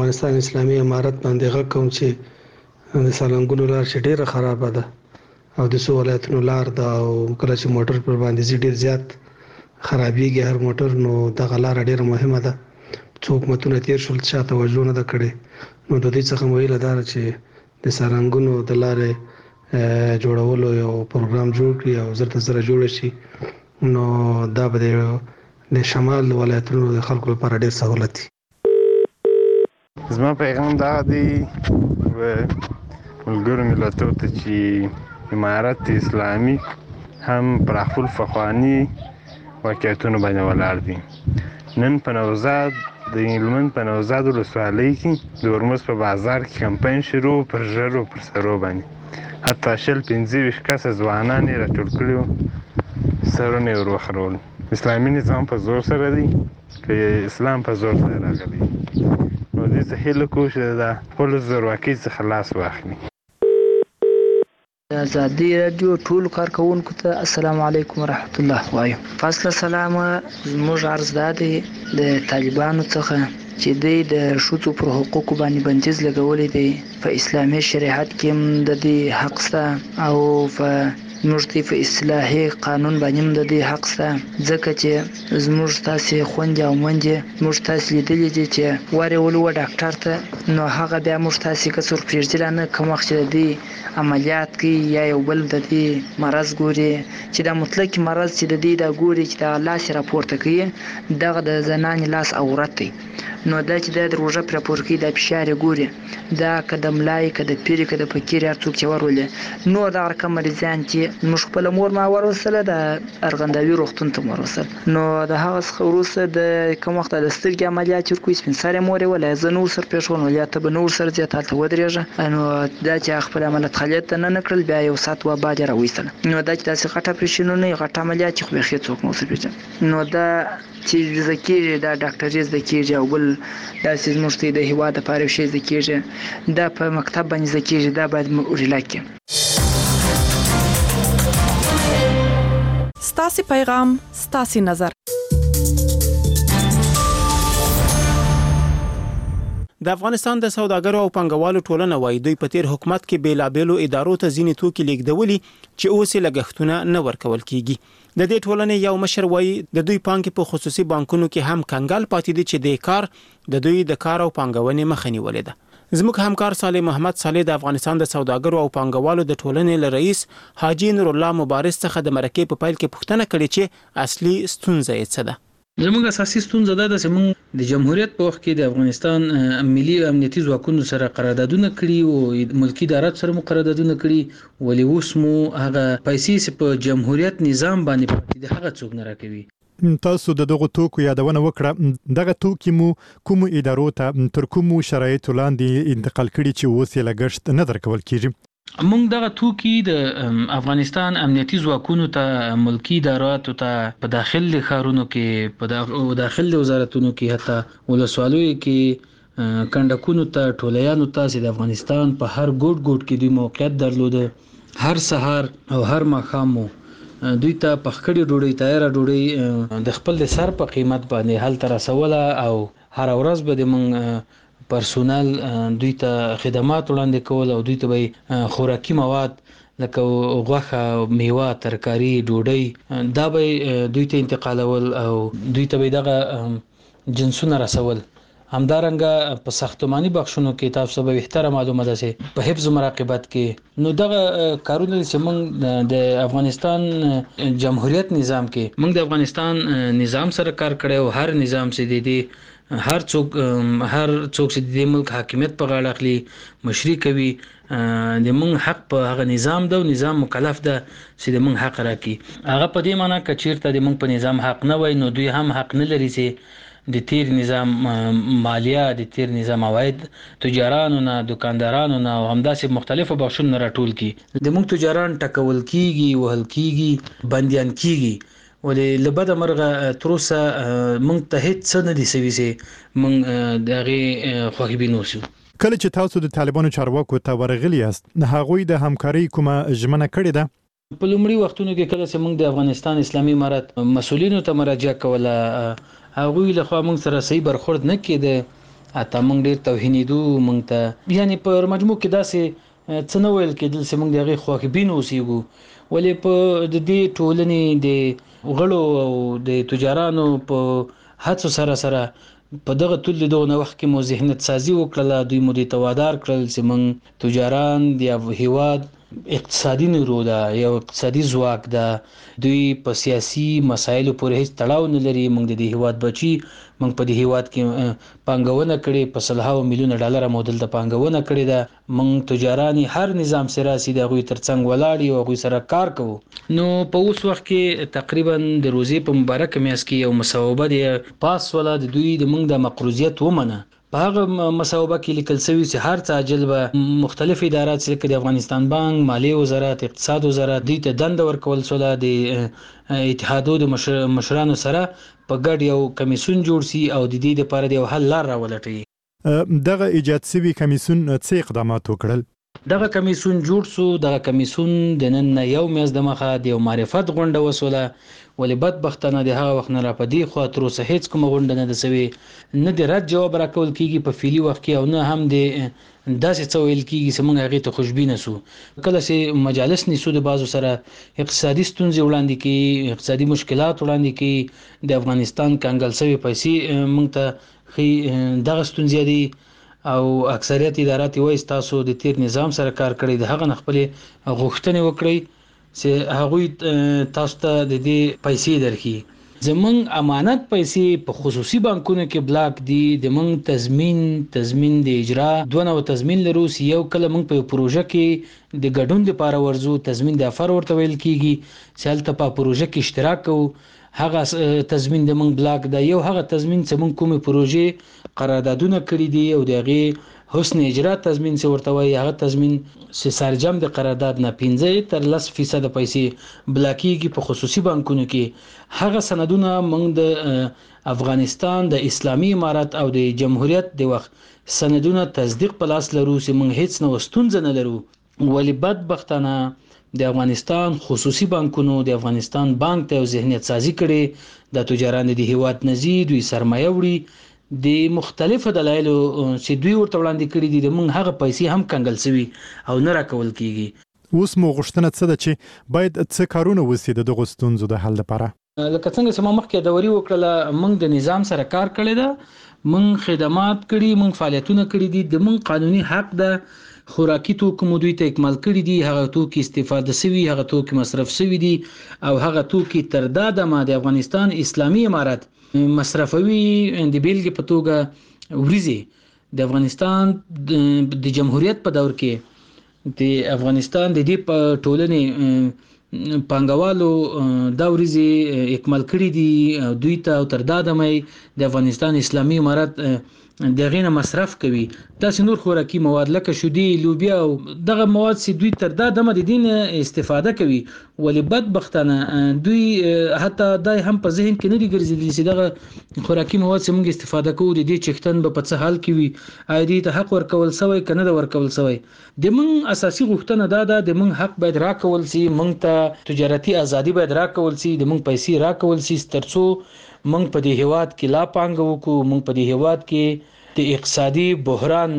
افغانستان اسلامي امارت باندې غږ کوم چې د سالنګونو لار چې ډیره خرابه ده او د څو ولایتونو لار ده او کله چې موټر پر باندې ډیر زیات خرابېږي هر موټر، نو دغه لار ډیره مهمه ده. څو حکومتونه تیر شول چې توجه نه ده کړې، نو د دې څخه ویل ده چې د سالنګونو د لارې جوړولو یو پروګرام جوړ کړي او زر جوړ شي، نو دا به د شمال ولایتونو د خلکو لپاره ډیر سہولت وي. زما پیغام دا دی ملګرو ملتونو ته چې امارت اسلامي هم پر خپل فخواني واقعیتونو باندې ولاړ دي. نن په نوزاد د هلمند په نوزاد ولسوالۍ کې د هرمز په بازار کې کمپاین شروع پر ژرو پر سرو باندې حتی 25 کسه ځوانان یې راټول کړي وو، سرونه یې ور وخرول. اسلامي نظام په زور سره دی که اسلام په زور سره راغلی، نو دې څه هیله کوو چې د خپلو زورواکۍ څخه لاس واخلي. ازادي راډیو ټول کارکونکو ته السلام علیکم ورحمت الله وایم. فاصله سلام. زموږ عرض دا دی د طالبانو څخه چې د ښځو پر حقوقو باندې بندیز لګولې دی، په اسلامي شریعت کې هم د دې حق شته او په موږ ته په اصلاحي قانون باندې هم د دې حق شته، ځکه چې زموږ تاسې خوندې او مندې موږ تاسې لیدلي دي چې وارې ولو ډاکټر ته، نو هغه بیا موږ تاسې که څوک پرېږدي نه کوم وخت چې د دې عملیات کوي یا یو بل د دې مرض ګوري چې دا مطلق مرض چې د دې دا ګوري چې دا لاس راپورته کوي، دغه د زنانې لاس عورت دی. نو دا چې د روژه پر راپور کوي دا فشار ګوري، دا که د ملای که د پیري که د فقیر هر څوک چې ورولي، نو دغه رقم مریضان چې موږ خپله مور ما وروستله د ارغنداوي روغتون ته وروستل، نو د هغه څخه وروسته د کوم وخت د سترګې عملیات چې ورکوي سپین سرې مور یې ولی زه نه ورسره پرېښول، یا ته به نه ورسره ځې ته هلته ودرېږه. نو دا چې خپل عملیات خلیت ته نه کړل، بیا یو ساعت بعد یې راویستله. نو دا چې داسې غټ اپرېشنونه غټ عملیات چې خو بیخي څوک نه ورسره پېژني، نو دا چې زده کېږي دا ډاکټري زده کېږي او بل داسې زموږ ته د هېواد دپاره یو شی زده کېږي، دا په مکتب باندې زده کېږي، دا باید ریلا کړي. ستاسې پیغام ستاسې نظر. د افغانستان د سوداګرو او پانګوالو ټولنه وايي دوی په تیر حکومت کې بیلابېلو ادارو ته ځینې توکي لیږدولي چې اوس یې لګښتونه نه ورکول کیږي. د دې ټولنې یو مشر وايي د دوی پانګې په خصوصي بانکونو کې هم کنګال پاتې دي چې د کار د دوی د کار او پانګونې مخه نیولې ده. زموږ همکار صالح محمد صالح د افغانستان د سوداګرو او پانګوالو د ټولنې له رئیس حاجی نور الله مبارز څخه د مرکې په پیل کې پوښتنه کړې چې اصلي ستونزه یې څه ده. زموږ اساسي ستونزه دا ده چې موږ د جمهوریت په وخت کې د افغانستان ملي امنیتي ځواکونو سره قراردادونه کړي او ملکی ادارات سره مو قراردادونه کړي، ولې اوس مو هغه پیسې په جمهوریت نظام باندې پاتې دي، هغه څوک نه راکوي. تاسو د دغه توکو یادونه وکړه، دغه توکي مو کوم ادارو ته تر کومو شرایطو لاندې انتقال کړي چې اوس یې لګښت نه درکول کیږي؟ موږ دغه توکي د افغانستان امنیتي ځواکونو ته، ملکی اداراتو ته، په داخل ښارونو کې، په داخل وزارتونو کې، حتی ولسوالیو کې، کنډکونو ته، ټولیانو ته چې د افغانستان په هر ګوټ ګوټ کې دوی موقعیت درلوده، هر سهار او هر ماښام دوی ته پخکړې ډوډۍ، تیاره ډوډۍ د خپل د سر په قیمت باندې هلته رسوله او هر ورځ به د موږ پرسونل دوی ته خدمات وړاندې کول او دوی ته به خوراکي مواد لکه غوښه، میوه، ترکاري، ډوډۍ دا به دوی ته انتقالول او دوی ته به دغه جنسونه رسول. همدارنګه په ساختماني بخشونو کې تاسو به بهتره معلومه ده چې په حفظ و مراقبت کې، نو دغه کارونه چې موږ د افغانستان جمهوریت نظام کې موږ د افغانستان نظام سره کار کړی او هر نظام چې دی هر څوک چې د ملک حاکمیت په غاړه اخلي، مشري کوي، د موږ حق په هغه نظام ده او نظام مکلف ده چې د موږ حق راکړي. هغه په دې معنی که چیرته د موږ په نظام حق نه وای، نو دوی هم حق نه لري چې د تیر نظام مالیه، د تیر نظام عواید تجارانو نه، دکاندارانو نه او همداسې مختلفو بخشونو راټول کی. د موږ تجاران ټکول کیږي، وهل کیږي، بندیان کیږي، ولې لبد مرغه تر اوسه موږ ته هیڅ څه نه دي سوي چې موږ د هغې خواهیبین اوسو. کله چې تاسو د طالبانو چارواکو ته ورغلي یاست، هغوی د همکارۍ کومه ژمنه کړې ده؟ په لومړي وختونو کې کله چې موږ د افغانستان اسلامي امارت مسؤلینو ته مراجعه کوله، هغوی له خوا موږ سره صحیح برخورد نه کېده اته موږ ډیر توهینیدو موږ ته یعنی په مجموع کې داسې څه نه ویل کېدل چې موږ دغه خوښبین اوسېږو ولې په د دې ټولنې د غړو او د تجارانو په هڅو سره په دغه ټول دغه وخت کې مو ذهنیت سازي وکړه دوی مو د توادار کړل چې موږ تجاران د هیواد اقتصادي نیرو ده یو اقتصادي ځواک ده دوی په سیاسي مسایلو پورې هیڅ تړاو نه لري موږ د هیواد بچي موږ په دې هیواد کې پانګونه کړې په سلهاو میلیونه ډالر مودل د پانګونه کړې ده موږ تجاران هر نظام سیاسي د غوي ترڅنګ ولاړ او غوي سره کار کوو نو په اوس وخت کې تقریبا د روزي په مبارک میاس کې یو مصوبه دی پاس ولا د دوی د موږ د مقروضیت ومنه په هغه مصوبه کې لیکل شوی چې هر څه عاجل به مختلف ادارات لکه د افغانستان بانک، مالیه وزارت، اقتصاد وزارت دوی ته دنده ورکول شوه د اتحادو د مشرانو سره په ګډ یو کمیسیون جوړ شي او د دې لپاره د حل لار راولټي. دغه ایجاد شوی کمیسیون څه اقدامات وکړل؟ دغه کمیسیون جوړ شو. دغه کمیسیون د نن یو میاشت د مخه د معرفت غونډه وسوله ولې بدبختانه د هغه وخت نه را پدې خو تر اوسه هیڅ کوم غونډه نه ده سوي نه د رد جواب راکول کیږي په فعلی وخت کې او نه هم د داسې څه ویل کیږي چې موږ هغه ته خوشبینه سو. کله چې مجالس نیسو د بازو سره اقتصادي ستونزې وړاندې کی اقتصادي مشکلات وړاندې کی د افغانستان کانګل سوي پیسې موږ ته خي دغه ستونزې دي او اکثریت ادارات وایي تاسو د تیر نظام سره کار کړی د هغه خپل غوښتنې وکړي چې هغه تاسو ته د دې پیسې درکې. زمونږ امانت پیسې په خصوصي بانکونو کې بلاک دي د مونږ تضمین د اجرا دونه تضمین لرو یو کله مونږ په پروژه کې د ګډون لپاره ورزو تضمین د افر ورته ویل کیږي چې هلته په پروژه کې اشتراک کوو هغه تضمین د مونږ بلاک دا یو هغه تضمین چې مونږ کومه پروژه قراردادونه کړی دي او دغه حسن اجرا تضمین څه ورته وایي هغه تضمین چې سرجم د قرارداد نه 15 تر 10% پیسې بلاکیږي په خصوصي بانکونو کې هغه سندونه موږ د افغانستان د اسلامي امارت او د جمهوریت د وخت سندونه تصدیق په لاس لرو چې موږ هیڅ نو ستونزه نه لرو ولی بدبختانه د افغانستان خصوصي بانکونو د افغانستان بانک ته ذهنیت سازي کړي د تجاران د هیواد نزيد وي سرمایه وړي د مختلفو دلایلو چې دوی ورته وړاندې کړي دي د موږ هغه پیسې هم کنګل شوي او نه راکول کیږي. اوس مو غوښتنه څه ده چې باید څه کارونه وشي د دغه ستونزو د حل لپاره؟ لکه څنګه چې ما مخکې دوري وکړه موږ د نظام سره کار کړی ده موږ خدمات کړي موږ فعالیتونه کړي دي د موږ قانوني حق ده خوراکي توکو دوی ته اکمال کړي دي هغه توکي استفاده شوي هغه توکي مصرف شوي دي او هغه توکي تر دا ما د افغانستان اسلامي امارت مصرفوي د بیلګې په توګه وريزي د افغانستان د جمهوریت په دور کې د افغانستان د دې په ټولنې پانګوالو دا وريزي اکمال کړي دي دوی ته تر دا د افغانستان اسلامي امارت دغه نه مصرف کوي تاسو نور خوراکي مواد لکه شودي لوبیا او دغه مواد سي دوی تر دا دمه د دین استفاده کوي ولې بدبختانه دوی حتی دای هم په ذهن کې نه دي ګرځېدلي چې دغه خوراکي مواد سي موږ استفاده کوو د دې چختن په څه حال کې وي اېدي ته حق ورکول سوی کنه د ورکول سوی د موږ اساسي غوښتنه دا ده د موږ حق باید راکول سي موږ ته تجارتي ازادي باید راکول سي د موږ پیسې راکول سي ترڅو موږ په دې هیواد کې لا پانګه وکړو موږ په دې هیواد کې د اقتصادي بحران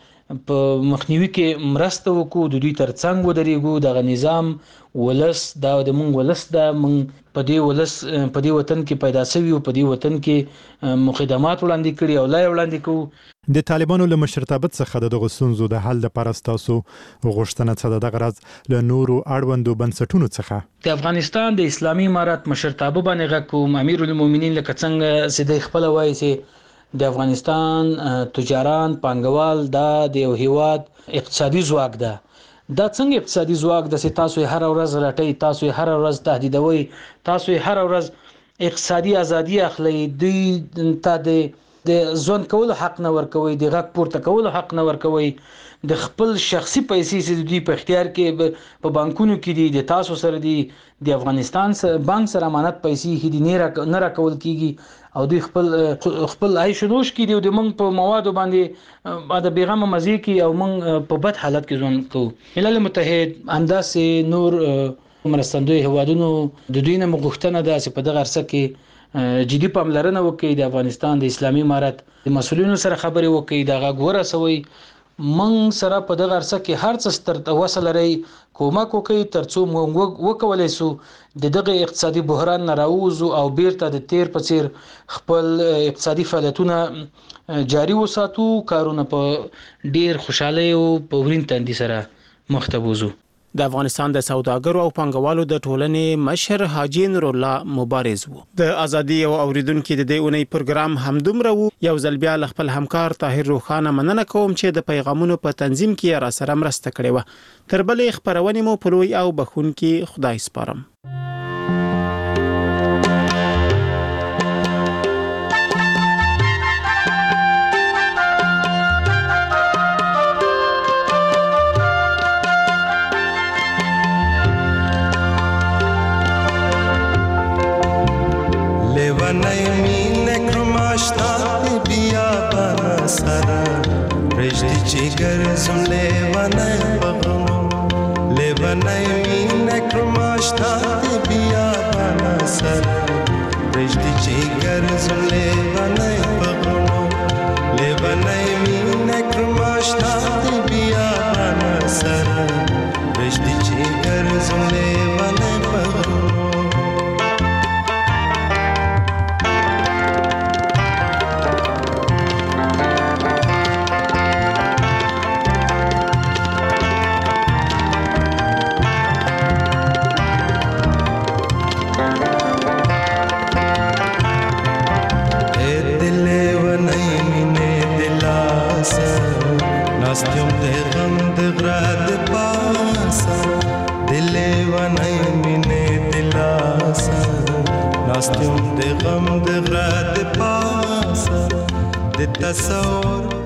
په مخنیوي کې مرسته وکړو د دوی ترڅنګ ودرېږو دغه نظام ولس دا د موږ ولس دا موږ په دې ولس په دې وطن کې پیدا شوی او په دې وطن کې مخدمات وړاندې کړي او لا وړاندې کوو. د طالبانو له مشرتابت څخه د غوښتنو د حل لپاره تاسو غوښتنه څه ده غرض له نورو اړوندو بنسټونو څخه د افغانستان د اسلامي امارت مشرتابه باندې غوښتم امیر المؤمنین لکه څنګه سید خپل وایي چې د افغانستان تجاران پانګوال دا د یو هیواد اقتصادي ځواک ده دا څنګه اقتصادي ځواک د تاسو هر ورځ راټي تاسو هر ورځ تهدیدوي تاسو هر ورځ اقتصادي ازادي اخلي دوی ته د ځون کول حق نه ورکوي د غږ پورته کول حق نه ورکوي د خپل شخصي پیسې چې دوی په اختیار کې په بانکونو کې دي د تاسو سره دي د افغانستان بانک سره امانت پیسې هدي نه راکول کیږي او دوی خپل عيش نوش کې دي د موږ په موادو باندې د بیغمه مزي کې او موږ په بد حالت کې ځون کوو. ملل متحد انداسې نور مرستندوی هوادونو د دوی نه مغښتنه ده چې په دغه عرصه کې جدي پاملرنه وکړي د افغانستان د اسلامي امارت د مسولینو سره خبرې وکړي دا غږ ورسوي من سره په دغه عرصه کې هر څه ستر وصل لري کومک وکړي ترڅو موږ وکولای سو د دغه اقتصادي بحران نه راوځو او بیرته د تیر په څیر خپل اقتصادي فعالیتونه جاري وساتو کارونه په ډیر خوشاله او په ورین تندي سره مخ ته وځو. د افغانستان د سوداګرو او پنګوالو د ټولنې مشر حاجی نور الله مبارز وو. د ازادي او اوریدونکو د دې اونۍ پروګرام همدومره وو. یو ځل بیا خپل همکار طاهر روخانه مننه کوم چې د پیغامونو په تنظیم کې را سره مرسته کړې و. تر بلې خبرونه مو په لوی او بخونکي خدای سپارم. Jigar zum levanay pagam levanay min krumashta biya bana sar rishti jigar zum levanay pagam levanay min krumashta biya bana sar rishti jigar zum levanay pagam Nastyum de gham de grad pasa dile vanay mine dilasa Nastyum de gham de grad pasa de tasawwur